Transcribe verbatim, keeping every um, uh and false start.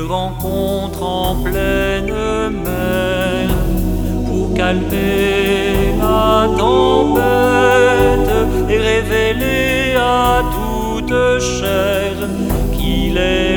rencontre en pleine mer pour calmer la tempête et révéler à toute chair qu'il est